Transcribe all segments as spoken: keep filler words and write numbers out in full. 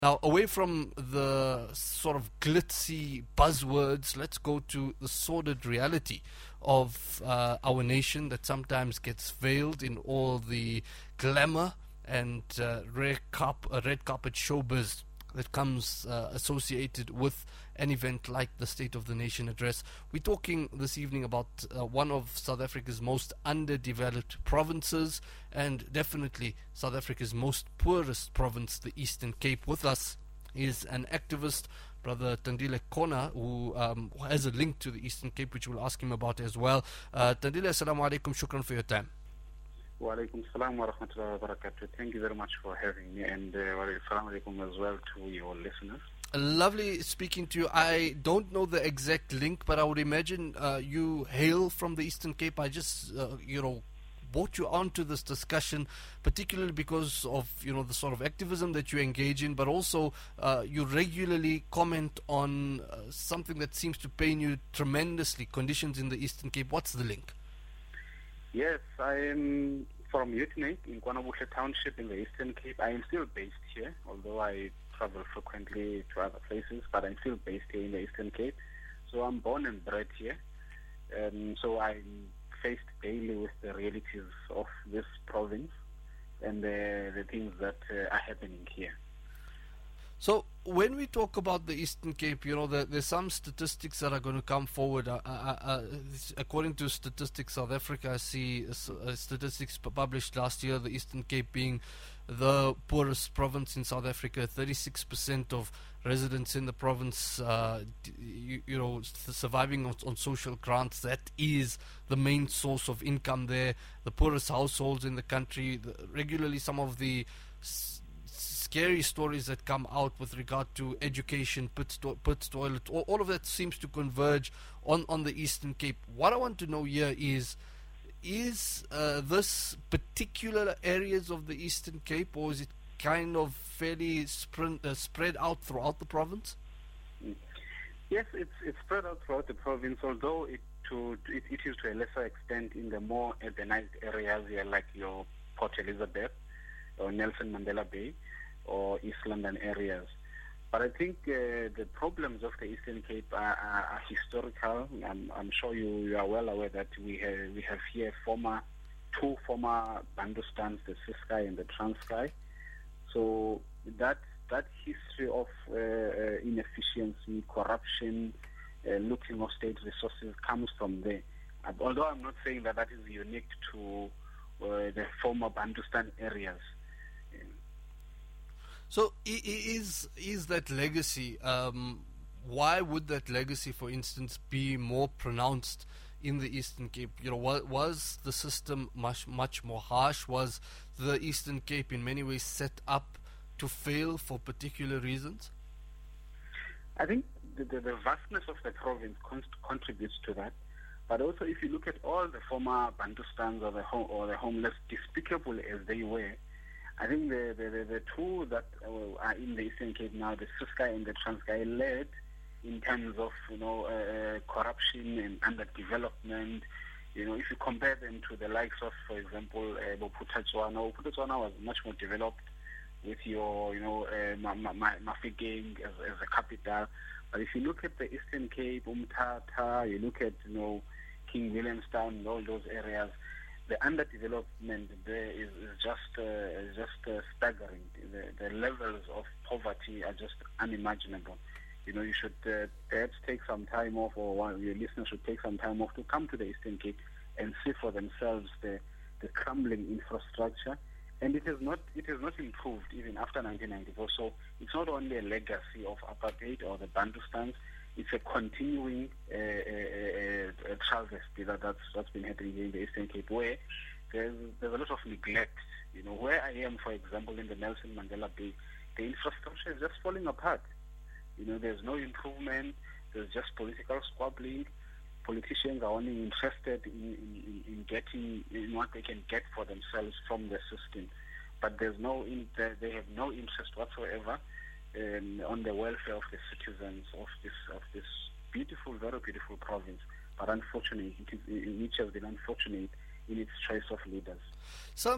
Now, away from the sort of glitzy buzzwords, let's go to the sordid reality of uh, our nation that sometimes gets veiled in all the glamour and uh, red, carp- uh, red carpet showbiz that comes uh, associated with an event like the State of the Nation address. We're talking this evening about uh, one of South Africa's most underdeveloped provinces, and definitely South Africa's most poorest province, the Eastern Cape. With us is an activist, Brother Tandile Kona, who um, has a link to the Eastern Cape, which we'll ask him about as well. Uh, Tandile, assalamu alaikum, shukran for your time. Wa alaikum salam wa rahmatullahi wa barakatuh. Thank you very much for having me, and uh, wa alaikum as well to your listeners. Lovely speaking to you. I don't know the exact link, but I would imagine uh, you hail from the Eastern Cape. I just, uh, you know, brought you onto this discussion, particularly because of, you know, the sort of activism that you engage in, but also uh, you regularly comment on uh, something that seems to pain you tremendously, conditions in the Eastern Cape. What's the link? Yes, I am from Utenek in KwaNobuhle Township in the Eastern Cape. I am still based here, although I travel frequently to other places, but I'm still based here in the Eastern Cape. So I'm born and bred here. Um, so I'm faced daily with the realities of this province and the, the things that uh, are happening here. So when we talk about the Eastern Cape, you know, there, there's some statistics that are going to come forward. Uh, uh, uh, according to Statistics South Africa, I see uh, statistics published last year, the Eastern Cape being the poorest province in South Africa. thirty-six percent of residents in the province, uh, you, you know, surviving on, on social grants. That is the main source of income there. The poorest households in the country. The, regularly, some of the scary stories that come out with regard to education, pits, to- pits toilet, all, all of that seems to converge on, on the Eastern Cape. What I want to know here is, is uh, this particular areas of the Eastern Cape, or is it kind of fairly sprint, uh, spread out throughout the province? Yes, it's, it's spread out throughout the province, although it, to, it, it is to a lesser extent in the more urbanized areas here, like your Port Elizabeth or Nelson Mandela Bay, or East London areas. But I think uh, the problems of the Eastern Cape are, are, are historical. I'm, I'm sure you, you are well aware that we have, we have here former, two former Bandustans, the Ciskei and the Transkei. So that that history of uh, uh, inefficiency, corruption, uh, looting of state resources comes from there. Uh, although I'm not saying that that is unique to uh, the former Bandustan areas. So is is that legacy, um, why would that legacy, for instance, be more pronounced in the Eastern Cape? You know, was, was the system much, much more harsh? Was the Eastern Cape in many ways set up to fail for particular reasons? I think the, the, the vastness of the province con- contributes to that. But also, if you look at all the former Bantustans or the, home, or the homeless, despicable as they were, I think the, the, the, the two that uh, are in the Eastern Cape now, the Ciskei and the Transkei, led in terms of, you know, uh, corruption and underdevelopment. You know, if you compare them to the likes of, for example, uh, Bophuthatswana, Bophuthatswana was much more developed with your, you know, uh, Mafikeng as, as a capital. But if you look at the Eastern Cape, Umtata, you look at, you know, King Williamstown and all those areas, the underdevelopment there is, is just uh, is just uh, staggering. The, the levels of poverty are just unimaginable. You know, you should uh, perhaps take some time off, or one of your listeners should take some time off to come to the Eastern Cape and see for themselves the, the crumbling infrastructure. And it has not it has not improved even after nineteen ninety-four. So it's not only a legacy of apartheid or the Bantustans. It's a continuing uh, uh, uh, travesty that that's, that's been happening here in the Eastern Cape, where there's, there's a lot of neglect. You know, where I am, for example, in the Nelson Mandela Bay, the infrastructure is just falling apart. You know, there's no improvement. There's just political squabbling. Politicians are only interested in, in, in getting in what they can get for themselves from the system, but there's no in, they have no interest whatsoever Um, on the welfare of the citizens of this of this beautiful, very beautiful province. But unfortunately, it is, which has been unfortunate in its choice of leaders. Some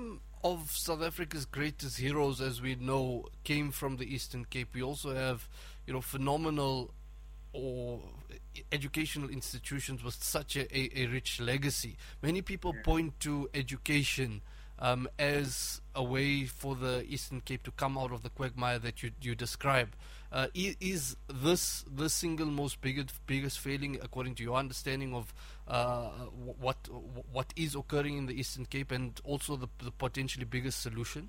of South Africa's greatest heroes, as we know, came from the Eastern Cape. We also have, you know, phenomenal or educational institutions with such a, a, a rich legacy. Many people Yeah. point to education um, as a way for the Eastern Cape to come out of the quagmire that you you describe. Uh, i- is this the single most biggest biggest failing, according to your understanding of uh, wh- what wh- what is occurring in the Eastern Cape, and also the, the potentially biggest solution?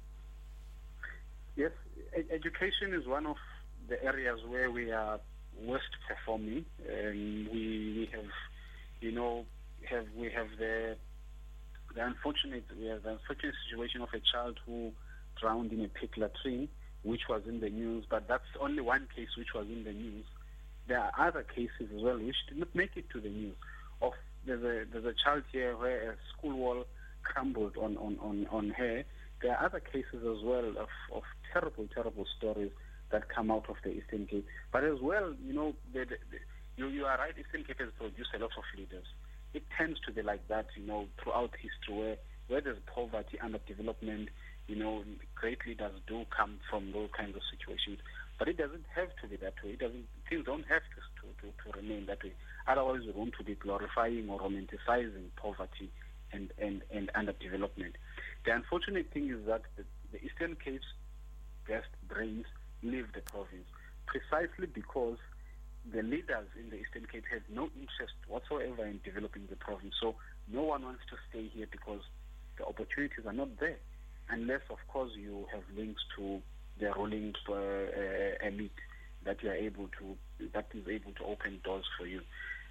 Yes, e- education is one of the areas where we are worst performing. Um, we we have, you know, have we have the the unfortunate we have the unfortunate situation of a child who drowned in a pit latrine, which was in the news. But that's only one case which was in the news. There are other cases as well which did not make it to the news. Of there's a there's a child here where a school wall crumbled on on on, on her. There are other cases as well of, of terrible, terrible stories that come out of the Eastern Cape. But as well, you know, the, the, the, you, you are right, Eastern Cape has produced a lot of leaders. It tends to be like that, you know, throughout history, where, where there's poverty, underdevelopment, you know, great leaders do come from those kinds of situations. But it doesn't have to be that way. It doesn't, things don't have to, to, to, to remain that way. Otherwise, we want to be glorifying or romanticizing poverty and, and, and underdevelopment. The unfortunate thing is that the, the Eastern Cape's best brains leave the province precisely because the leaders in the Eastern Cape have no interest whatsoever in developing the province. So no one wants to stay here because the opportunities are not there, unless, of course, you have links to the ruling uh, uh, elite that you are able to, that is able to open doors for you.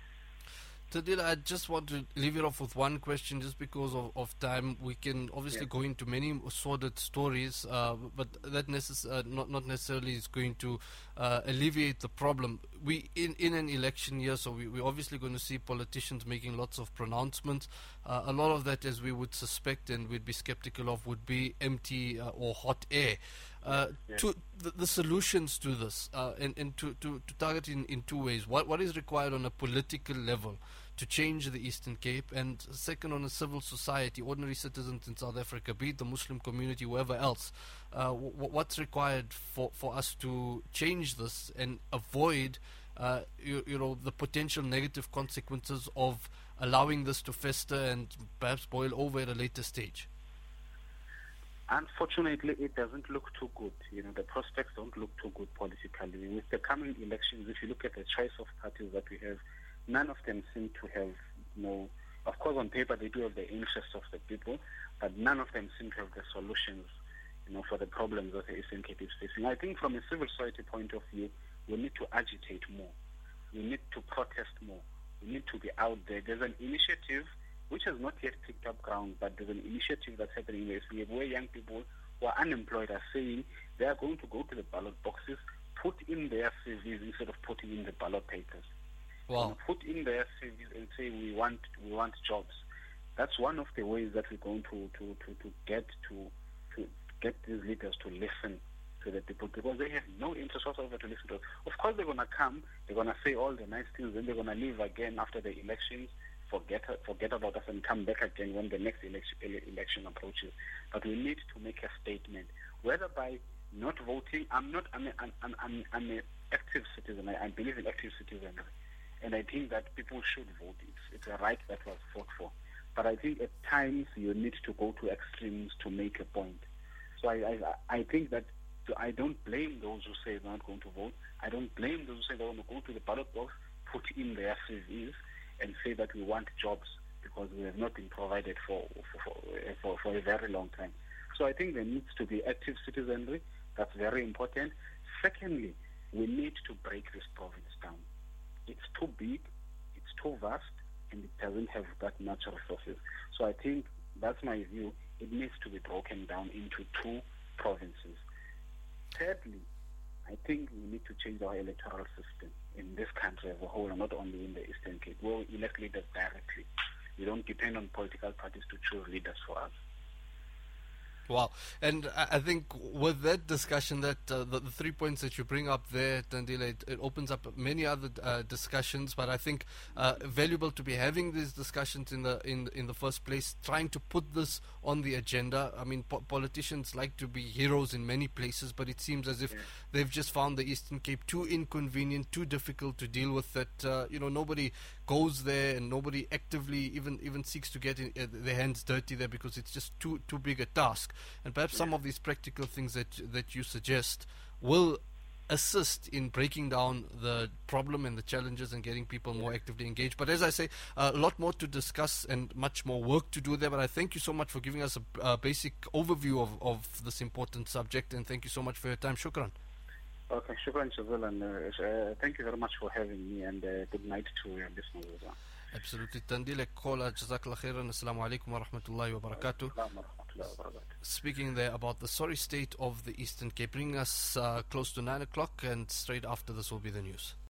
Tadila, I just want to leave it off with one question just because of, of time. We can obviously Yeah. go into many sordid stories, uh, but that necess- uh, not, not necessarily is going to uh, alleviate the problem. We in, in an election year, so we, we're obviously going to see politicians making lots of pronouncements. Uh, a lot of that, as we would suspect and we'd be skeptical of, would be empty uh, or hot air. Uh, Yeah. to the, the solutions to this, uh, and, and to, to, to target in, in two ways. What what is required on a political level to change the Eastern Cape, and second, on a civil society, ordinary citizens in South Africa, be it the Muslim community, whoever else, uh, w- what's required for, for us to change this and avoid, uh, you, you know, the potential negative consequences of allowing this to fester and perhaps boil over at a later stage? Unfortunately, it doesn't look too good. You know, the prospects don't look too good politically. With the coming elections, if you look at the choice of parties that we have, none of them seem to have, you know, of course on paper they do have the interests of the people, but none of them seem to have the solutions, you know, for the problems that the Eastern Cape is facing. I think from a civil society point of view, we need to agitate more. We need to protest more. We need to be out there. There's an initiative which has not yet picked up ground, but there's an initiative that's happening in the Eastern Cape where young people who are unemployed are saying they are going to go to the ballot boxes, put in their C Vs instead of putting in the ballot papers. Wow. Put in their C Vs and say we want we want jobs. That's one of the ways that we're going to to, to, to get to to get these leaders to listen to the people, because they have no interest whatsoever to listen to us. Of course, they're gonna come, they're gonna say all the nice things, then they're gonna leave again after the elections, forget forget about us, and come back again when the next election election approaches. But we need to make a statement, whether by not voting. I'm not. I'm. A, I'm. I'm. I'm an active citizen. I, I believe in active citizenry. And I think that people should vote. It's, it's a right that was fought for. But I think at times you need to go to extremes to make a point. So I, I, I think that I don't blame those who say they're not going to vote. I don't blame those who say they want to go to the ballot box, put in their C Vs, and say that we want jobs because we have not been provided for for, for, for a very long time. So I think there needs to be active citizenry. That's very important. Secondly, we need to break this province down. It's too big, it's too vast, and it doesn't have that much resources. So I think that's my view. It needs to be broken down into two provinces. Thirdly, I think we need to change our electoral system in this country as a whole, and not only in the Eastern Cape. We'll elect leaders directly. We don't depend on political parties to choose leaders for us. Wow. And I I think with that discussion, that uh, the, the three points that you bring up there, Tandile, it, it opens up many other uh, discussions. But I think uh, valuable to be having these discussions in the in in the first place, trying to put this on the agenda. I mean, po- politicians like to be heroes in many places, but it seems as if Yeah. they've just found the Eastern Cape too inconvenient, too difficult to deal with. That uh, you know nobody goes there and nobody actively even even seeks to get in, uh, their hands dirty there because it's just too too big a task. And perhaps some of these practical things that that you suggest will assist in breaking down the problem and the challenges and getting people more actively engaged. But as I say, uh, a lot more to discuss and much more work to do there. But I thank you so much for giving us a, a basic overview of, of this important subject, and thank you so much for your time. Shukran. Okay, shukran, Shazil, and uh, uh, thank you very much for having me, and uh, good night to your listeners as well. Absolutely. Tandile Kola, Jazakallah khairan. Assalamu alaikum wa rahmatullahi wa barakatuh. Speaking there about the sorry state of the Eastern Cape, bringing us uh, close to nine o'clock, and straight after this will be the news.